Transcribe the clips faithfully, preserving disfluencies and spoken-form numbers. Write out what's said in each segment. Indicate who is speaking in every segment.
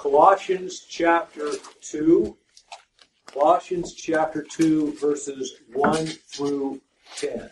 Speaker 1: Colossians chapter two. Colossians chapter two, verses one through ten.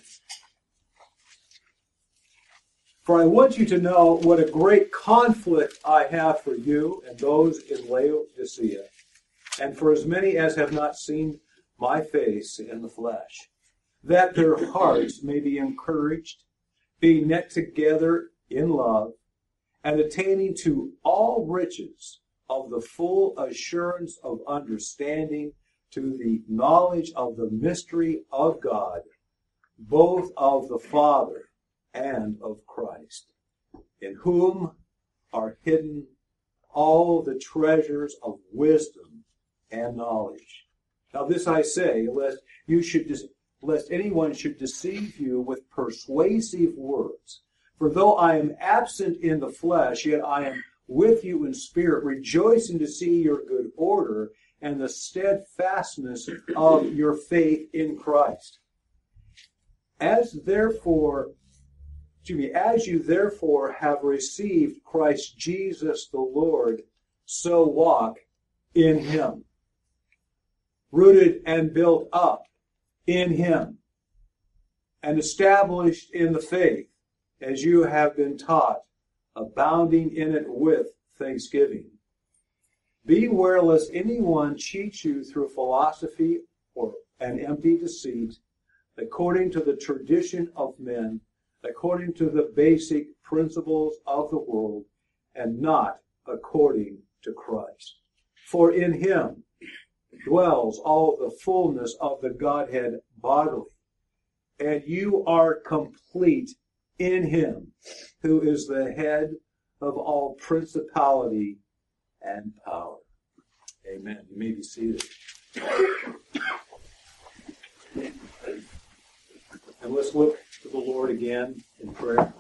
Speaker 1: For I want you to know what a great conflict I have for you and those in Laodicea, and for as many as have not seen my face in the flesh, that their hearts may be encouraged, being knit together in love, and attaining to all riches of the full assurance of understanding, to the knowledge of the mystery of God, both of the Father and of Christ, in whom are hidden all the treasures of wisdom and knowledge. Now this I say, lest you should, lest anyone should deceive you with persuasive words. For though I am absent in the flesh, yet I am with you in spirit, rejoicing to see your good order and the steadfastness of your faith in Christ. As therefore, excuse me, as you therefore have received Christ Jesus the Lord, so walk in him, rooted and built up in him, and established in the faith, as you have been taught, abounding in it with thanksgiving. Beware lest anyone cheat you through philosophy or an empty deceit, according to the tradition of men, according to the basic principles of the world, and not according to Christ. For in him dwells all the fullness of the Godhead bodily, and you are complete in him, who is the head of all principality and power. Amen. You may be seated. And let's look to the Lord again in prayer.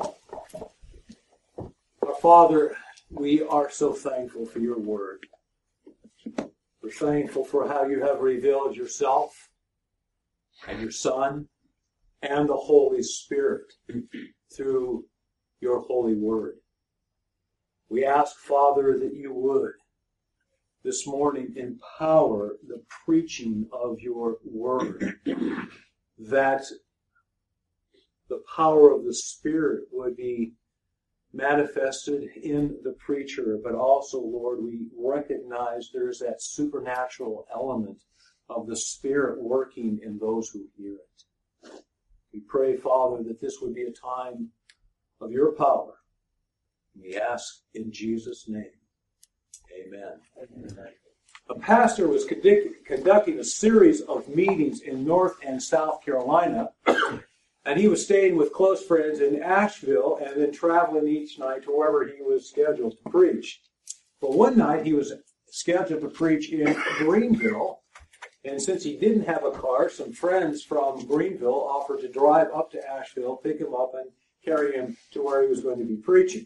Speaker 1: Our Father, we are so thankful for your word. We're thankful for how you have revealed yourself and your Son and the Holy Spirit through your holy word. We ask, Father, that you would this morning empower the preaching of your word, that the power of the Spirit would be manifested in the preacher, but also, Lord, we recognize there's that supernatural element of the Spirit working in those who hear it. We pray, Father, that this would be a time of your power. We ask in Jesus' name. Amen. Amen. A pastor was conduct- conducting a series of meetings in North and South Carolina, and he was staying with close friends in Asheville and then traveling each night to wherever he was scheduled to preach. But one night he was scheduled to preach in Greenville, and since he didn't have a car, some friends from Greenville offered to drive up to Asheville, pick him up, and carry him to where he was going to be preaching.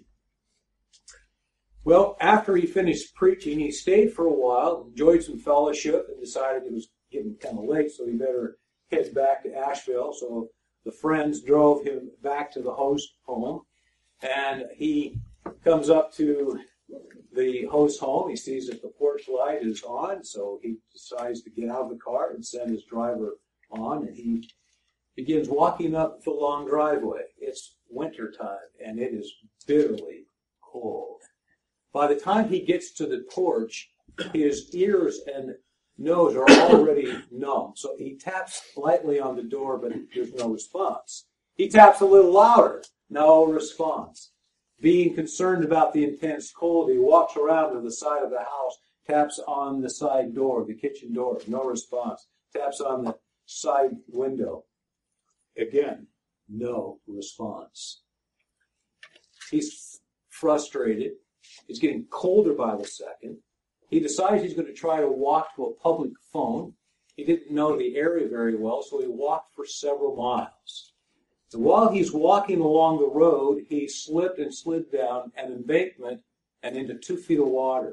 Speaker 1: Well, after he finished preaching, he stayed for a while, enjoyed some fellowship, and decided it was getting kind of late, so he better head back to Asheville. So the friends drove him back to the host home, and he comes up to the host home. He sees that the porch light is on, so he decides to get out of the car and send his driver on, and he begins walking up the long driveway. It's winter time, and it is bitterly cold. By the time he gets to the porch, his ears and nose are already numb. So he taps lightly on the door, but there's no response. He taps a little louder, no response. Being concerned about the intense cold, he walks around to the side of the house, taps on the side door, the kitchen door, no response. Taps on the side window. Again, no response. He's frustrated. It's getting colder by the second. He decides he's going to try to walk to a public phone. He didn't know the area very well, so he walked for several miles. And while he's walking along the road, he slipped and slid down an embankment and into two feet of water.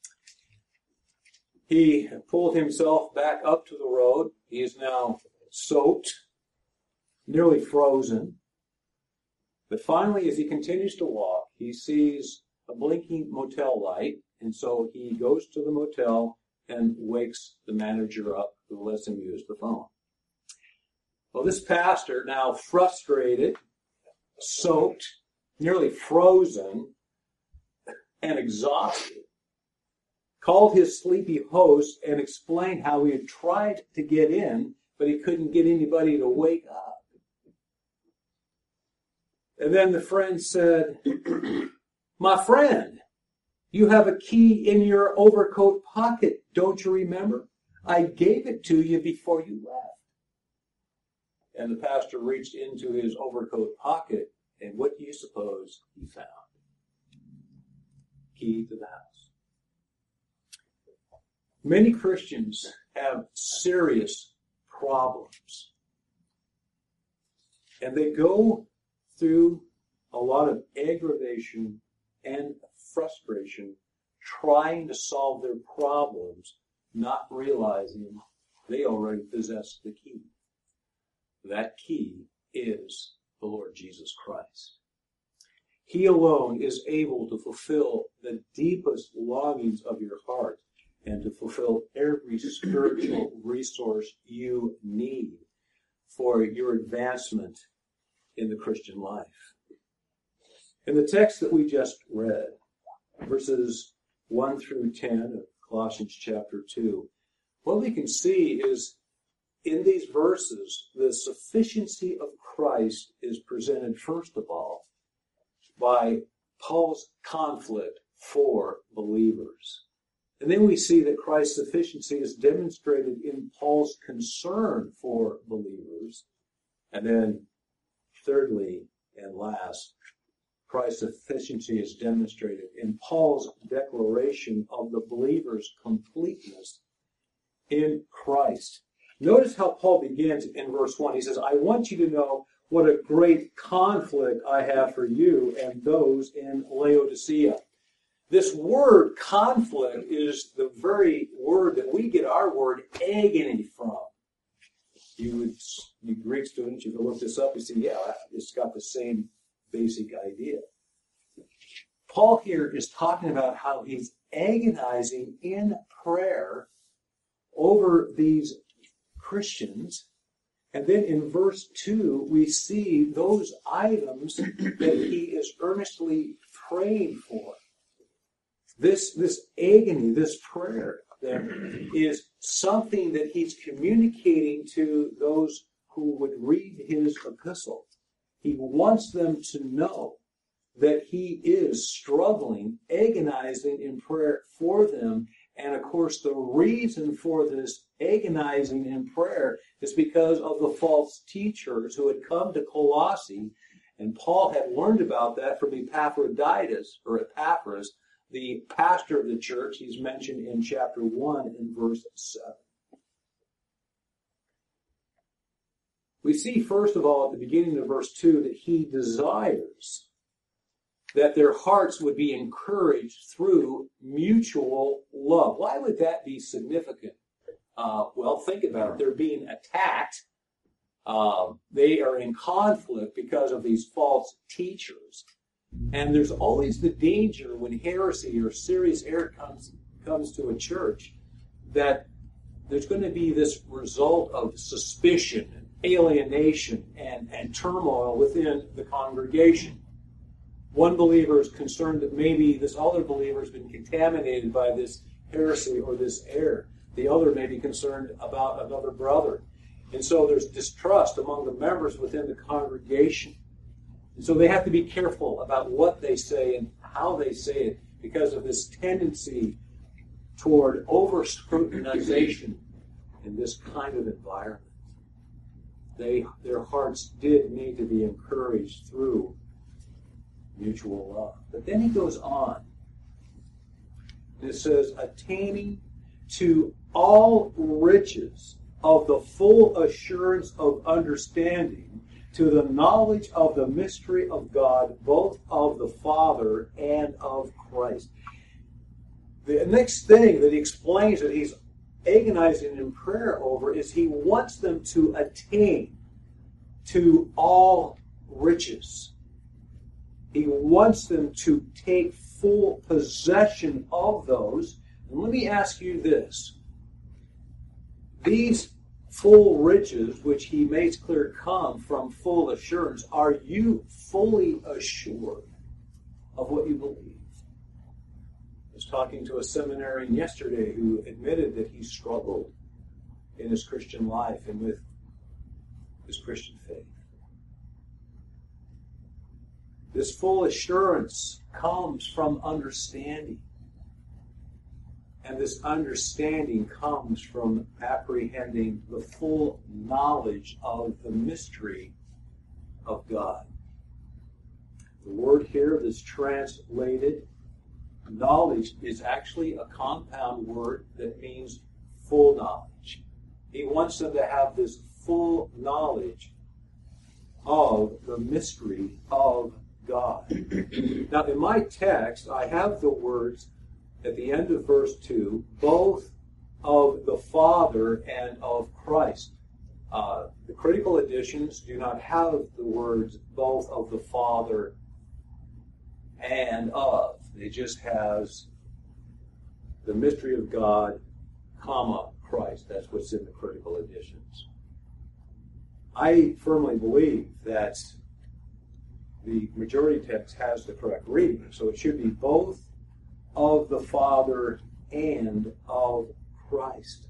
Speaker 1: He pulled himself back up to the road. He is now soaked, nearly frozen. But finally, as he continues to walk, he sees a blinking motel light, And so he goes to the motel and wakes the manager up, who lets him use the phone. Well, this pastor, now frustrated, soaked, nearly frozen, and exhausted, called his sleepy host and explained how he had tried to get in, but he couldn't get anybody to wake up. And then the friend said, "My friend, you have a key in your overcoat pocket, don't you remember? I gave it to you before you left." And the pastor reached into his overcoat pocket, and what do you suppose he found? Key to the house. Many Christians have serious problems, and they go through a lot of aggravation and frustration trying to solve their problems, not realizing they already possess the key. That key is the Lord Jesus Christ. He alone is able to fulfill the deepest longings of your heart and to fulfill every spiritual resource you need for your advancement in the Christian life. In the text that we just read, verses one through ten of Colossians chapter two, what we can see is in these verses, the sufficiency of Christ is presented first of all by Paul's conflict for believers. And then we see that Christ's sufficiency is demonstrated in Paul's concern for believers. And then thirdly and last, Christ's sufficiency is demonstrated in Paul's declaration of the believer's completeness in Christ. Notice how Paul begins in verse one. He says, "I want you to know what a great conflict I have for you and those in Laodicea." This word conflict is the very word that we get our word agony from. You, would, you Greek students, you can look this up and see, yeah, it's got the same basic idea. Paul here is talking about how he's agonizing in prayer over these Christians. And then in verse two, we see those items that he is earnestly praying for. This, this agony, this prayer, then, is something that he's communicating to those who would read his epistle. He wants them to know that he is struggling, agonizing in prayer for them. And of course, the reason for this agonizing in prayer is because of the false teachers who had come to Colossae. And Paul had learned about that from Epaphroditus, or Epaphras, the pastor of the church. He's mentioned in chapter one and verse seven. We see, first of all, at the beginning of verse two, that he desires that their hearts would be encouraged through mutual love. Why would that be significant? Uh, well, think about it. They're being attacked. Uh, they are in conflict because of these false teachers. And there's always the danger when heresy or serious error comes, comes to a church that there's going to be this result of suspicion, and alienation, and, and turmoil within the congregation. One believer is concerned that maybe this other believer has been contaminated by this heresy or this error. The other may be concerned about another brother. And so there's distrust among the members within the congregation. And so they have to be careful about what they say and how they say it because of this tendency toward over-scrutinization in this kind of environment. They, their hearts did need to be encouraged through mutual love. But then he goes on. It says, attaining to all riches of the full assurance of understanding, to the knowledge of the mystery of God, both of the Father and of Christ. The next thing that he explains that he's agonizing in prayer over is he wants them to attain to all riches. He wants them to take full possession of those. And let me ask you this. These full riches, which he makes clear come from full assurance, are you fully assured of what you believe? I was talking to a seminarian yesterday who admitted that he struggled in his Christian life and with his Christian faith. This full assurance comes from understanding. And this understanding comes from apprehending the full knowledge of the mystery of God. The word here that's translated knowledge is actually a compound word that means full knowledge. He wants them to have this full knowledge of the mystery of God. Now, in my text, I have the words at the end of verse two, both of the Father and of Christ. Uh, the critical editions do not have the words both of the Father and of. It just has the mystery of God, comma, Christ. That's what's in the critical editions. I firmly believe that the majority text has the correct reading. So it should be both of the Father and of Christ.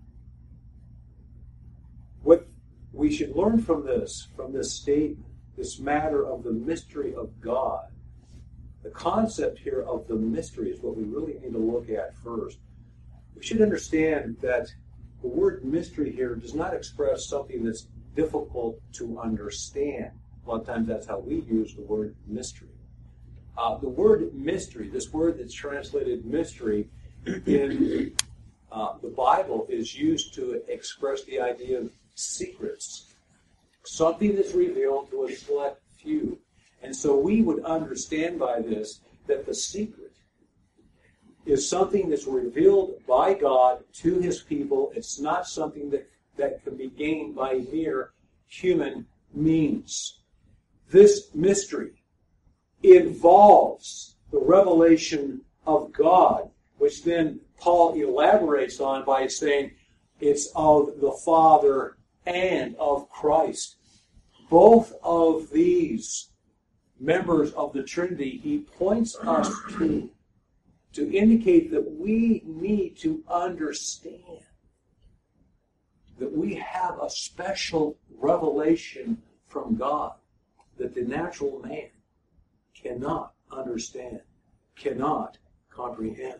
Speaker 1: What we should learn from this, from this statement, this matter of the mystery of God, the concept here of the mystery is what we really need to look at first. We should understand that the word mystery here does not express something that's difficult to understand. A lot of times that's how we use the word mystery. Uh, the word mystery, this word that's translated mystery in uh, the Bible, is used to express the idea of secrets. Something that's revealed to a select few. And so we would understand by this that the secret is something that's revealed by God to his people. It's not something that, that can be gained by mere human means. This mystery involves the revelation of God, which then Paul elaborates on by saying it's of the Father and of Christ. Both of these members of the Trinity he points us to, to indicate that we need to understand that we have a special revelation from God that the natural man cannot understand, cannot comprehend.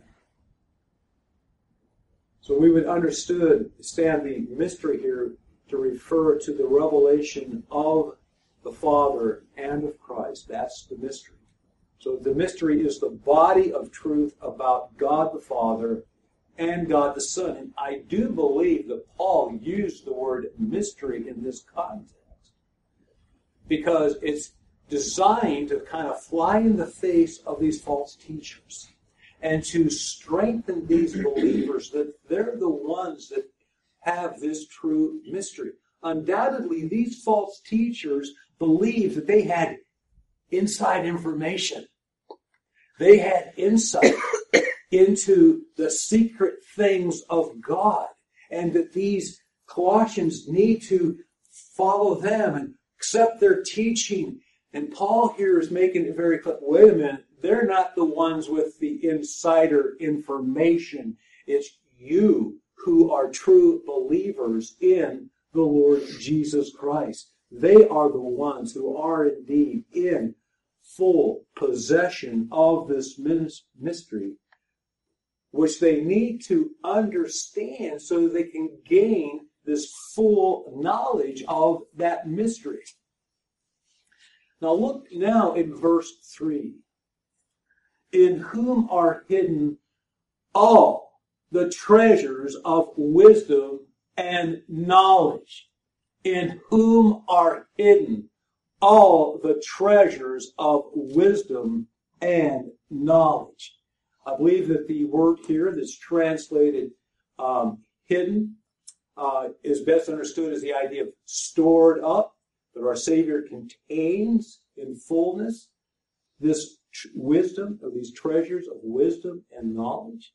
Speaker 1: So we would understand the mystery here to refer to the revelation of the Father and of Christ. That's the mystery. So the mystery is the body of truth about God the Father and God the Son. And I do believe that Paul used the word mystery in this context because it's designed to kind of fly in the face of these false teachers and to strengthen these believers that they're the ones that have this true mystery. Undoubtedly, these false teachers believed that they had inside information. They had insight into the secret things of God, and that these Colossians need to follow them and accept their teaching. And Paul here is making it very clear, wait a minute, they're not the ones with the insider information. It's you who are true believers in the Lord Jesus Christ. They are the ones who are indeed in full possession of this mystery, which they need to understand so that they can gain this full knowledge of that mystery. Now look now in verse three. In whom are hidden all the treasures of wisdom and knowledge. In whom are hidden all the treasures of wisdom and knowledge. I believe that the word here that's translated um, hidden uh, is best understood as the idea of stored up, that our Savior contains in fullness this tr- wisdom, of these treasures of wisdom and knowledge.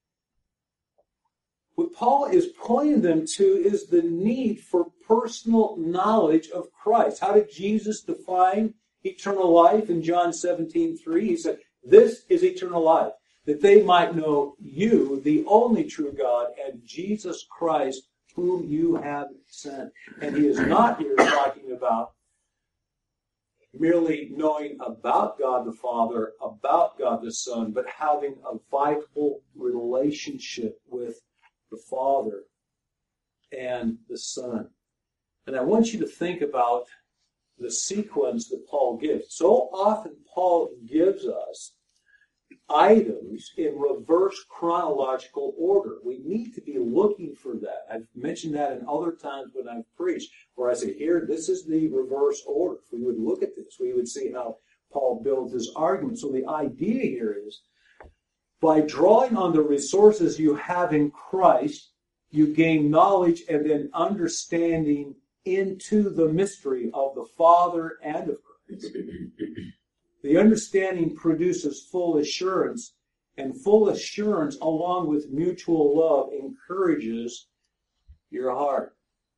Speaker 1: What Paul is pointing them to is the need for personal knowledge of Christ. How did Jesus define eternal life in John seventeen three? He said, "This is eternal life, that they might know you, the only true God, and Jesus Christ, whom you have sent." And he is not here talking about merely knowing about God the Father, about God the Son, but having a vital relationship with the Father and the Son. And I want you to think about the sequence that Paul gives. So often Paul gives us items in reverse chronological order. We need to be looking for that. I've mentioned that in other times when I've preached, where I say, here, this is the reverse order. If we would look at this, we would see how Paul builds his argument. So the idea here is, by drawing on the resources you have in Christ, you gain knowledge and then understanding into the mystery of the Father and of Christ. The understanding produces full assurance, and full assurance, along with mutual love, encourages your heart.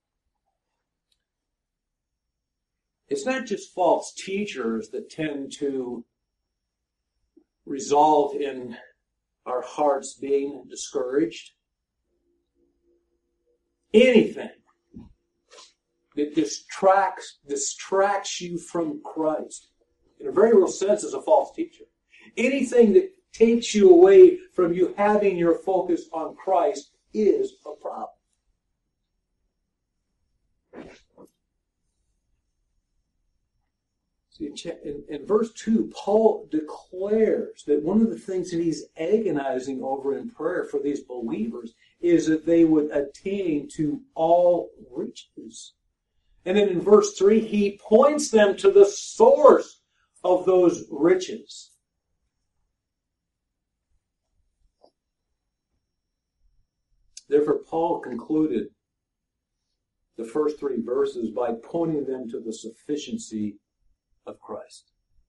Speaker 1: It's not just false teachers that tend to result in our hearts being discouraged. Anything that distracts distracts you from Christ, in a very real sense, is a false teacher. Anything that takes you away from you having your focus on Christ is a problem. See, in, in verse two, Paul declares that one of the things that he's agonizing over in prayer for these believers is that they would attain to all riches. And then in verse three, he points them to the source of those riches. Therefore, Paul concluded the first three verses by pointing them to the sufficiency of Christ.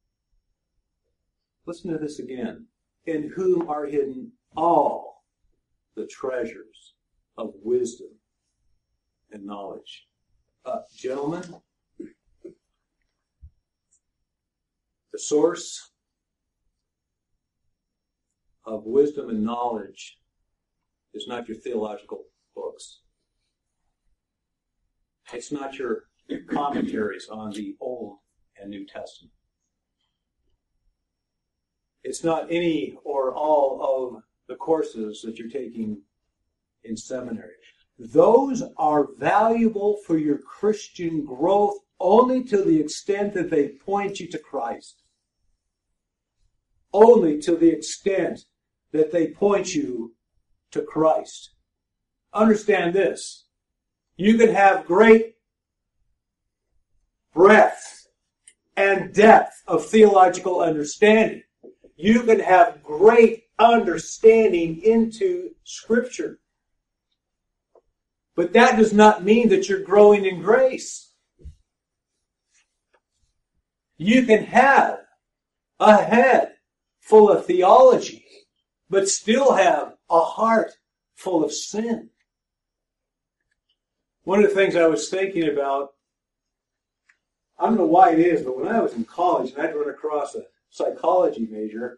Speaker 1: Listen to this again. In whom are hidden all the treasures of wisdom and knowledge. Uh, gentlemen, the source of wisdom and knowledge is not your theological books. It's not your commentaries on the Old and New Testament. It's not any or all of the courses that you're taking in seminary. Those are valuable for your Christian growth only to the extent that they point you to Christ. Only to the extent that they point you to Christ. Understand this. You can have great breadth and depth of theological understanding. You can have great understanding into Scripture. But that does not mean that you're growing in grace. You can have a head full of theology, but still have a heart full of sin. One of the things I was thinking about, I don't know why it is, but when I was in college and I'd run across a psychology major,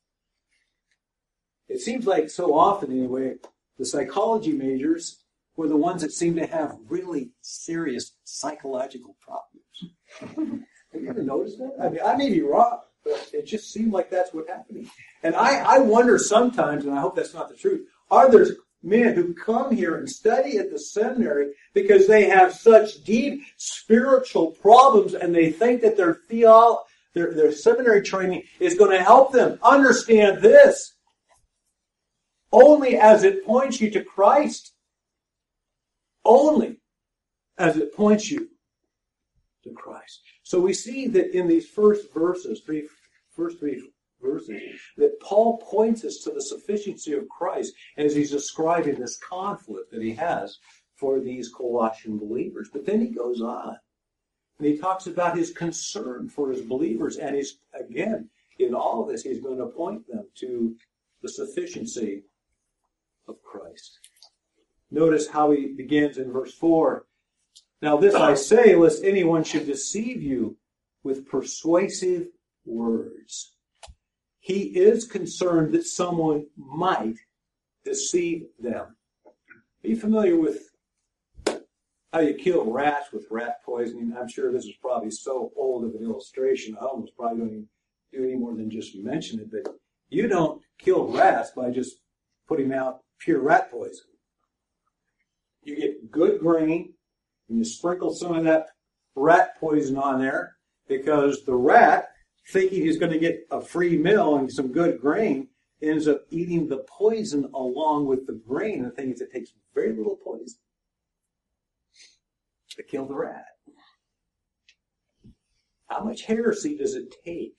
Speaker 1: it seems like so often anyway, the psychology majors were the ones that seemed to have really serious psychological problems. Have you ever noticed that? I mean, I may be wrong, but it just seemed like that's what's happening. And I, I wonder sometimes, and I hope that's not the truth, are there men who come here and study at the seminary because they have such deep spiritual problems and they think that their theo, their, their seminary training is going to help them understand this only as it points you to Christ. Only as it points you to Christ. So we see that in these first verses, three, first three verses, that Paul points us to the sufficiency of Christ as he's describing this conflict that he has for these Colossian believers. But then he goes on, and he talks about his concern for his believers and his, again, in all of this, he's going to point them to the sufficiency of Christ. Notice how he begins in verse four. Now this I say, lest anyone should deceive you with persuasive words. He is concerned that someone might deceive them. Are you familiar with how you kill rats with rat poisoning? I'm sure this is probably so old of an illustration, I almost probably don't even do any more than just mention it, but you don't kill rats by just putting out pure rat poison. You get good grain, and you sprinkle some of that rat poison on there, because the rat, thinking he's going to get a free meal and some good grain, ends up eating the poison along with the grain. The thing is, it takes very little poison to kill the rat. How much heresy does it take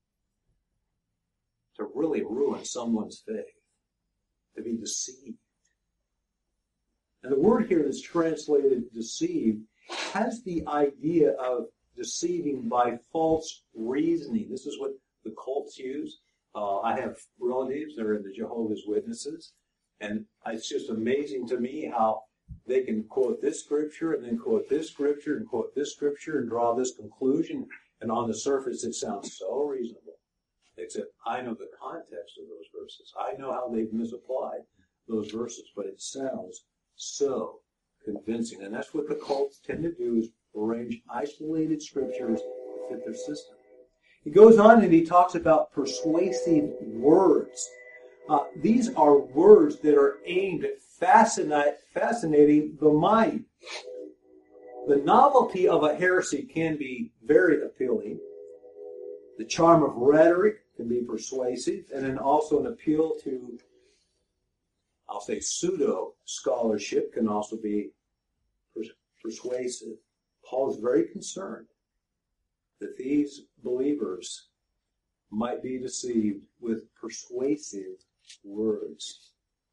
Speaker 1: to really ruin someone's faith, to be deceived? And the word here that's translated deceived has the idea of deceiving by false reasoning. This is what the cults use. Uh, I have relatives that are in the Jehovah's Witnesses, and it's just amazing to me how they can quote this scripture and then quote this scripture and quote this scripture and draw this conclusion, and on the surface it sounds so reasonable. Except I know the context of those verses. I know how they've misapplied those verses, but it sounds so convincing. And that's what the cults tend to do, is arrange isolated scriptures to fit their system. He goes on and he talks about persuasive words. Uh, these are words that are aimed at fascinate, fascinating the mind. The novelty of a heresy can be very appealing. The charm of rhetoric can be persuasive, and then also an appeal to, I'll say, pseudo-scholarship can also be pers- persuasive. Paul is very concerned that these believers might be deceived with persuasive words.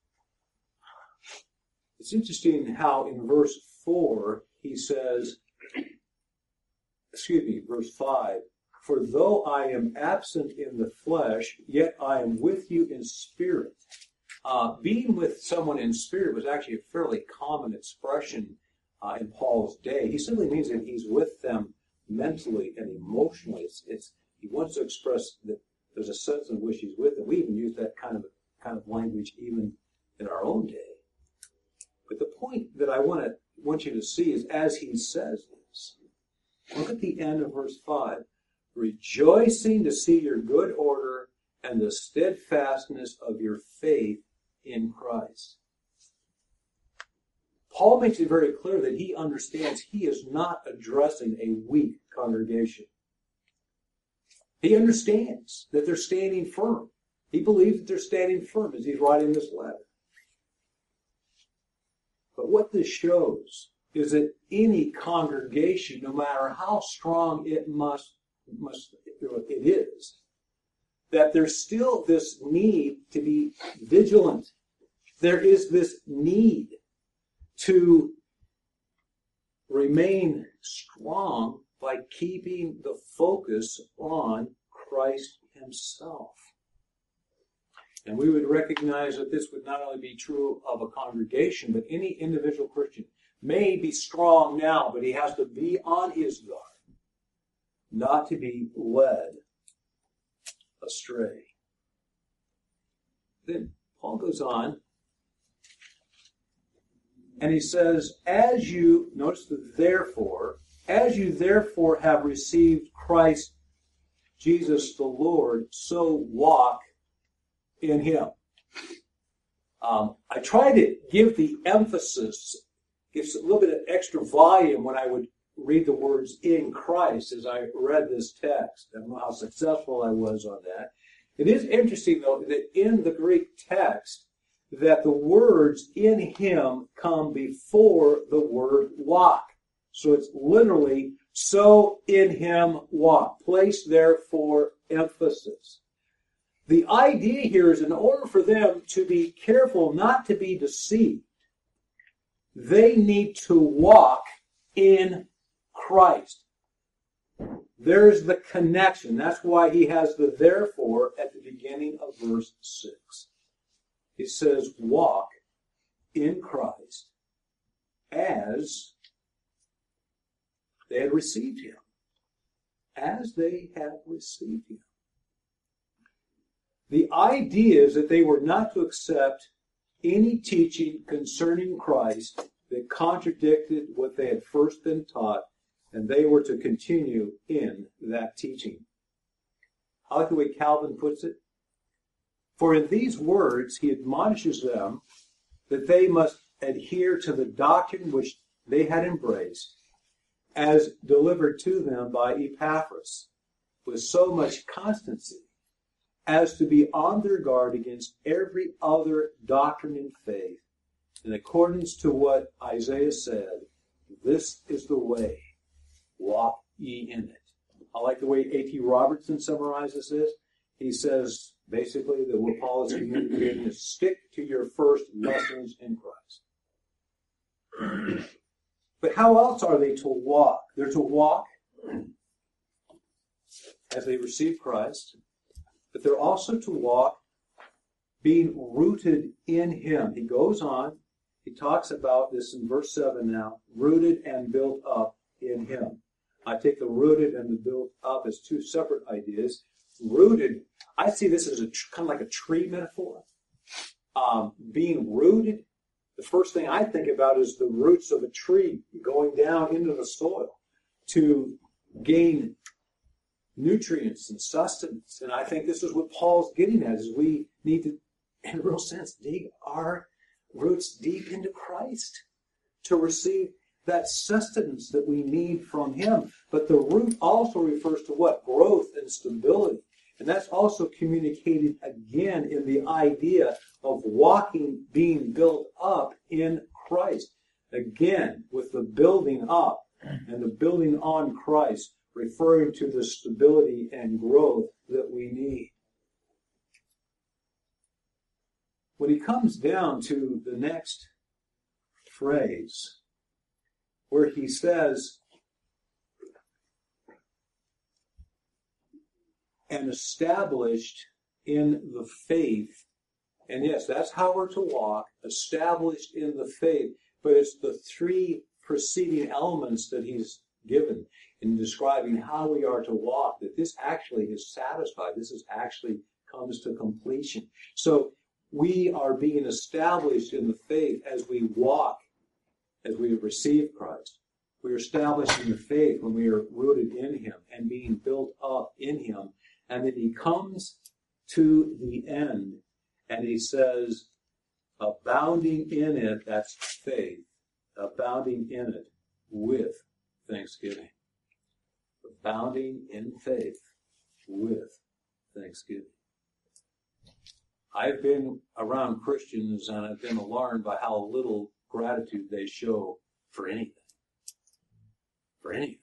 Speaker 1: It's interesting how in verse four he says, excuse me, verse five, for though I am absent in the flesh, yet I am with you in spirit. Uh, being with someone in spirit was actually a fairly common expression uh, in Paul's day. He simply means that he's with them mentally and emotionally. It's, it's, he wants to express that there's a sense in which he's with them. We even use that kind of kind of language even in our own day. But the point that I want to want you to see is, as he says this, look at the end of verse five. Rejoicing to see your good order and the steadfastness of your faith in Christ. Paul makes it very clear that he understands he is not addressing a weak congregation. He understands that they're standing firm. He believes that they're standing firm as he's writing this letter. But what this shows is that any congregation, no matter how strong it must, must it is, that there's still this need to be vigilant. There is this need to remain strong by keeping the focus on Christ himself. And we would recognize that this would not only be true of a congregation, but any individual Christian may be strong now, but he has to be on his guard, not to be led astray. Then Paul goes on, and he says, as you, notice the therefore, as you therefore have received Christ Jesus the Lord, so walk in him. Um, I try to give the emphasis, give a little bit of extra volume when I would read the words in Christ as I read this text. I don't know how successful I was on that. It is interesting, though, that in the Greek text, that the words in him come before the word walk. So it's literally, so in him walk. Place there for emphasis. The idea here is, in order for them to be careful not to be deceived, they need to walk in Christ. There's the connection. That's why he has the therefore at the beginning of verse six. He says, walk in Christ as they had received him. As they had received him. The idea is that they were not to accept any teaching concerning Christ that contradicted what they had first been taught, and they were to continue in that teaching. I like the way Calvin puts it. For in these words, he admonishes them that they must adhere to the doctrine which they had embraced, as delivered to them by Epaphras, with so much constancy, as to be on their guard against every other doctrine in faith, in accordance to what Isaiah said, this is the way, walk ye in it. I like the way A T Robertson summarizes this. He says, basically, that what Paul is communicating is stick to your first lessons in Christ. But how else are they to walk? They're to walk as they receive Christ, but they're also to walk being rooted in him. He goes on, he talks about this in verse seven now, rooted and built up in him. I take the rooted and the built up as two separate ideas. Rooted, I see this as a kind of like a tree metaphor. Um, being rooted, the first thing I think about is the roots of a tree going down into the soil to gain nutrients and sustenance. And I think this is what Paul's getting at, is we need to, in a real sense, dig our roots deep into Christ to receive that sustenance that we need from him. But the root also refers to what? Growth and stability. And that's also communicated again in the idea of walking, being built up in Christ. Again, with the building up and the building on Christ, referring to the stability and growth that we need. When he comes down to the next phrase, where he says, and established in the faith. And yes, that's how we're to walk, established in the faith. But it's the three preceding elements that he's given in describing how we are to walk, that this actually is satisfied. This is actually comes to completion. So we are being established in the faith as we walk, as we receive Christ. We are established in the faith when we are rooted in him and being built up in him. And then he comes to the end and he says, abounding in it, that's faith, abounding in it with thanksgiving. Abounding in faith with thanksgiving. I've been around Christians and I've been alarmed by how little gratitude they show for anything. For anything.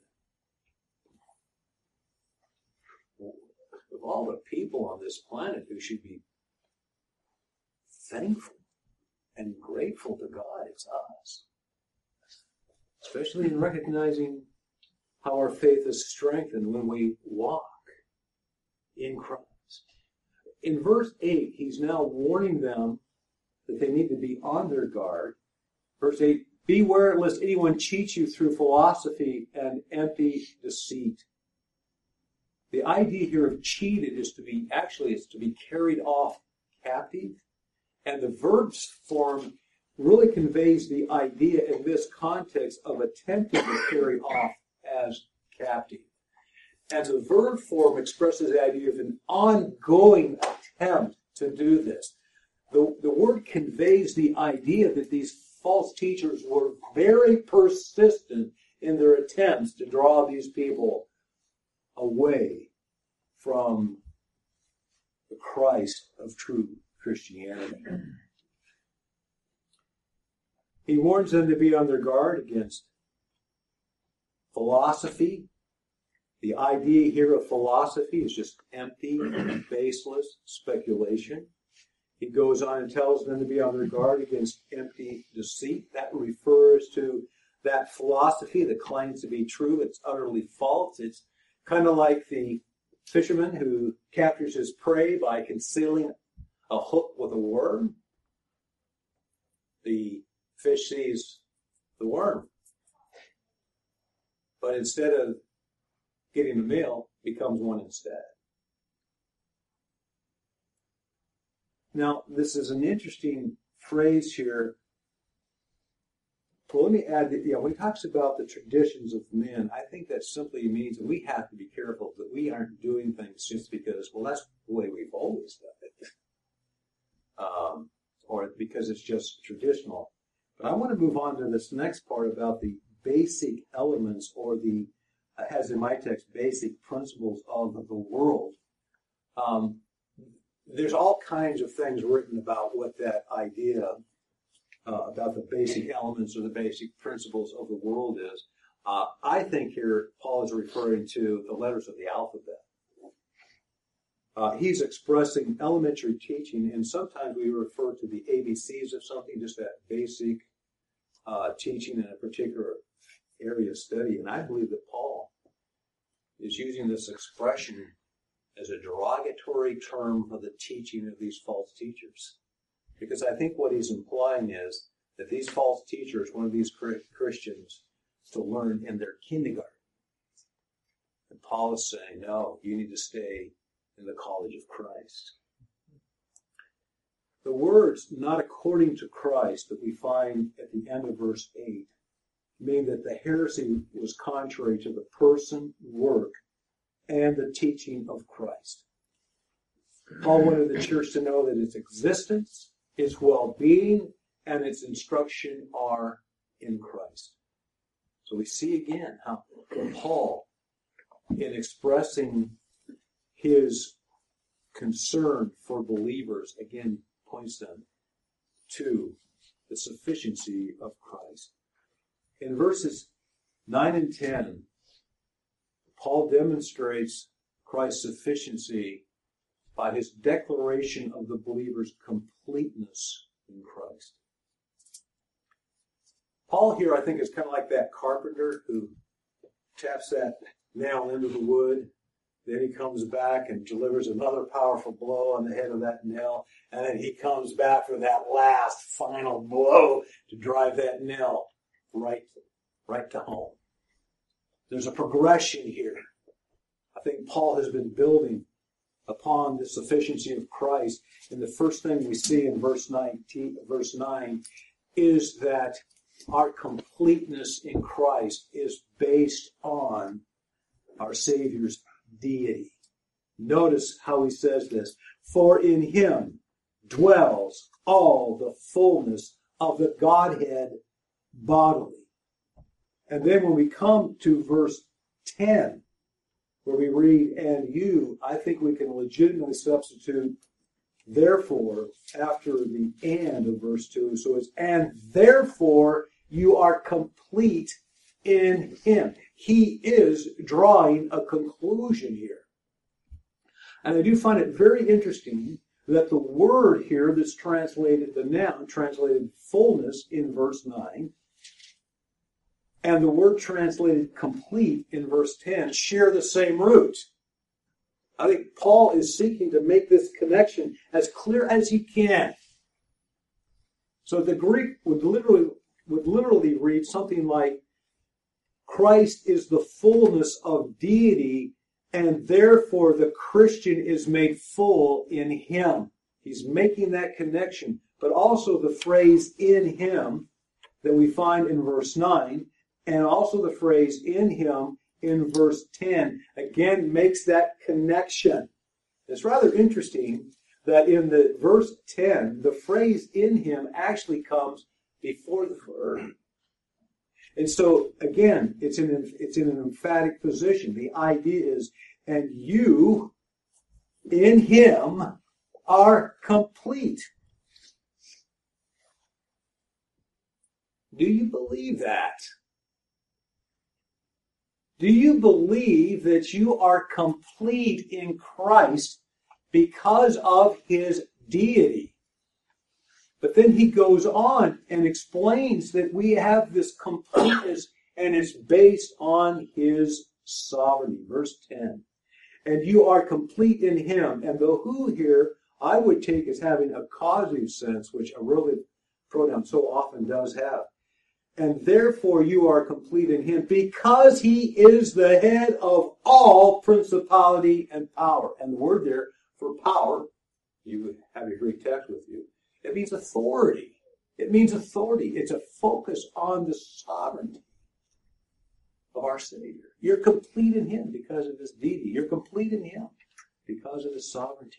Speaker 1: Of all the people on this planet who should be thankful and grateful to God, it's us. Especially in recognizing how our faith is strengthened when we walk in Christ. In verse eight, he's now warning them that they need to be on their guard. Verse eight, beware lest anyone cheat you through philosophy and empty deceit. The idea here of cheated is to be, actually, it's to be carried off captive. And the verb form really conveys the idea in this context of attempting to carry off as captive. And the verb form expresses the idea of an ongoing attempt to do this. The, the word conveys the idea that these false teachers were very persistent in their attempts to draw these people away from the Christ of true Christianity. He warns them to be on their guard against philosophy. The idea here of philosophy is just empty, baseless speculation. He goes on and tells them to be on their guard against empty deceit. That refers to that philosophy that claims to be true. It's utterly false. It's kind of like the fisherman who captures his prey by concealing a hook with a worm. The fish sees the worm, but instead of getting the meal, becomes one instead. Now, this is an interesting phrase here. Well, let me add that, yeah, when he talks about the traditions of men, I think that simply means that we have to be careful that we aren't doing things just because, well, that's the way we've always done it, um, or because it's just traditional. But I want to move on to this next part about the basic elements, or the, uh, as in my text, basic principles of the world. Um, there's all kinds of things written about what that idea Uh, about the basic elements or the basic principles of the world is. Uh, I think here Paul is referring to the letters of the alphabet. Uh, he's expressing elementary teaching, and sometimes we refer to the A B Cs of something, just that basic uh, teaching in a particular area of study. And I believe that Paul is using this expression as a derogatory term for the teaching of these false teachers. Because I think what he's implying is that these false teachers wanted these Christians to learn in their kindergarten. And Paul is saying, no, you need to stay in the college of Christ. The words, not according to Christ, that we find at the end of verse eight, mean that the heresy was contrary to the person, work, and the teaching of Christ. Paul wanted the church to know that its existence, its well-being, and its instruction are in Christ. So we see again how Paul, in expressing his concern for believers, again points them to the sufficiency of Christ. In verses nine and ten, Paul demonstrates Christ's sufficiency by his declaration of the believer's completeness in Christ. Paul here, I think, is kind of like that carpenter who taps that nail into the wood. Then he comes back and delivers another powerful blow on the head of that nail. And then he comes back for that last final blow to drive that nail right, right to home. There's a progression here. I think Paul has been building upon the sufficiency of Christ. And the first thing we see in verse nineteen, verse nine is that our completeness in Christ is based on our Savior's deity. Notice how he says this. For in him dwells all the fullness of the Godhead bodily. And then when we come to verse ten, where we read, and you, I think we can legitimately substitute therefore after the and of verse two. So it's, and therefore you are complete in him. He is drawing a conclusion here. And I do find it very interesting that the word here that's translated, the noun translated fullness in verse nine, and the word translated complete in verse ten share the same root. I think Paul is seeking to make this connection as clear as he can. So the Greek would literally would literally read something like, Christ is the fullness of deity, and therefore the Christian is made full in him. He's making that connection. But also the phrase in him that we find in verse nine, and also the phrase in him in verse ten, again makes that connection. It's rather interesting that in the verse ten, the phrase in him actually comes before the verb. And so, again, it's in, an, it's in an emphatic position. The idea is, and you, in him, are complete. Do you believe that? Do you believe that you are complete in Christ because of his deity? But then he goes on and explains that we have this completeness and it's based on his sovereignty. Verse ten. And you are complete in him. And the who here I would take as having a causative sense, which a relative pronoun so often does have. And therefore you are complete in him, because he is the head of all principality and power. And the word there for power, you have your Greek text with you, it means authority. It means authority. It's a focus on the sovereignty of our Savior. You're complete in him because of his deity. You're complete in him because of his sovereignty.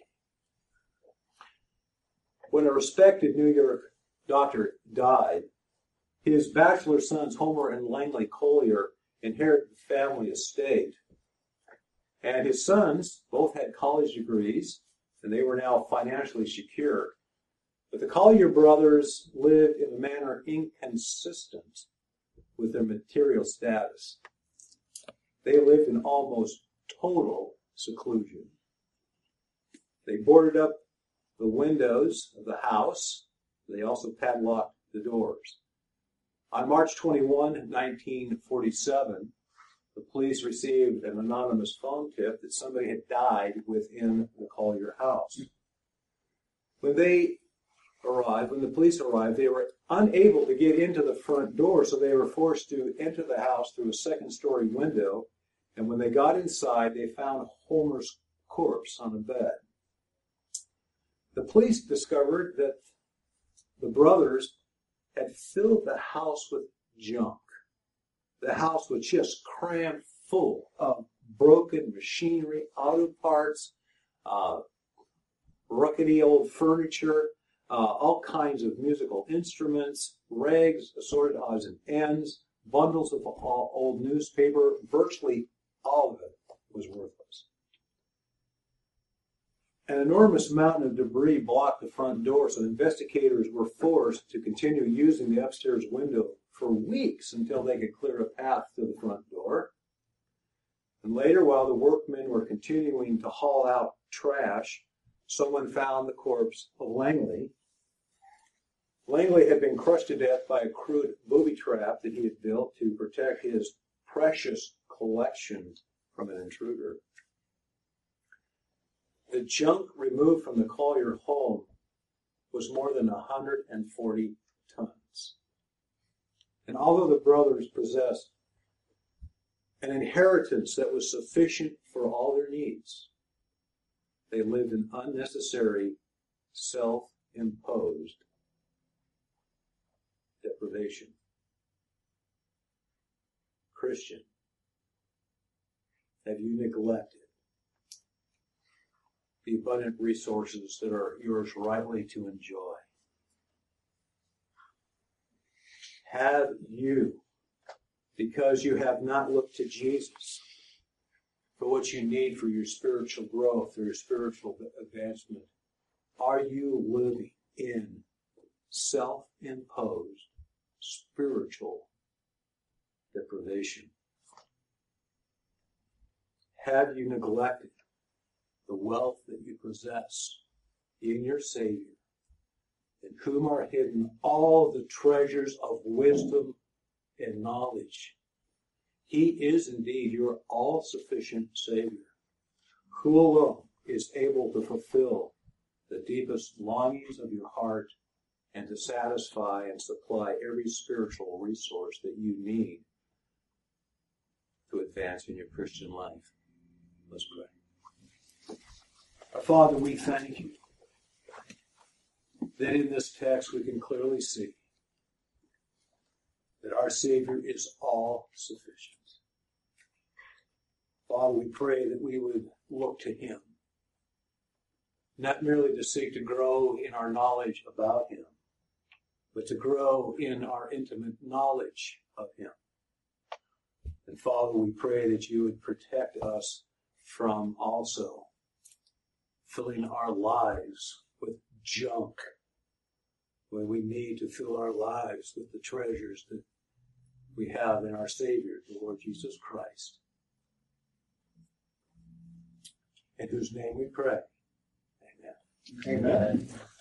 Speaker 1: When a respected New York doctor died, his bachelor sons, Homer and Langley Collier, inherited the family estate. And his sons both had college degrees, and they were now financially secure. But the Collier brothers lived in a manner inconsistent with their material status. They lived in almost total seclusion. They boarded up the windows of the house. They also padlocked the doors. On March twenty-first, nineteen forty-seven, the police received an anonymous phone tip that somebody had died within the Collier house. When they arrived, when the police arrived, they were unable to get into the front door, so they were forced to enter the house through a second-story window. And when they got inside, they found Homer's corpse on a bed. The police discovered that the brothers had filled the house with junk. The house was just crammed full of broken machinery, auto parts, uh, rickety old furniture, uh, all kinds of musical instruments, rags, assorted odds and ends, bundles of old newspaper. Virtually all of it was worthless. An enormous mountain of debris blocked the front door, so investigators were forced to continue using the upstairs window for weeks until they could clear a path to the front door. And later, while the workmen were continuing to haul out trash, someone found the corpse of Langley. Langley had been crushed to death by a crude booby trap that he had built to protect his precious collection from an intruder. The junk removed from the Collier home was more than one hundred forty tons. And although the brothers possessed an inheritance that was sufficient for all their needs, they lived in unnecessary, self-imposed deprivation. Christian, have you neglected the abundant resources that are yours rightly to enjoy? Have you, because you have not looked to Jesus for what you need for your spiritual growth or your spiritual advancement, are you living in self-imposed spiritual deprivation? Have you neglected the wealth that you possess in your Savior, in whom are hidden all the treasures of wisdom and knowledge? He is indeed your all-sufficient Savior, who alone is able to fulfill the deepest longings of your heart and to satisfy and supply every spiritual resource that you need to advance in your Christian life. Let's pray. Our Father, we thank you that in this text we can clearly see that our Savior is all sufficient. Father, we pray that we would look to him, not merely to seek to grow in our knowledge about him, but to grow in our intimate knowledge of him. And Father, we pray that you would protect us from also filling our lives with junk when we need to fill our lives with the treasures that we have in our Savior, the Lord Jesus Christ, in whose name we pray. Amen.
Speaker 2: Amen.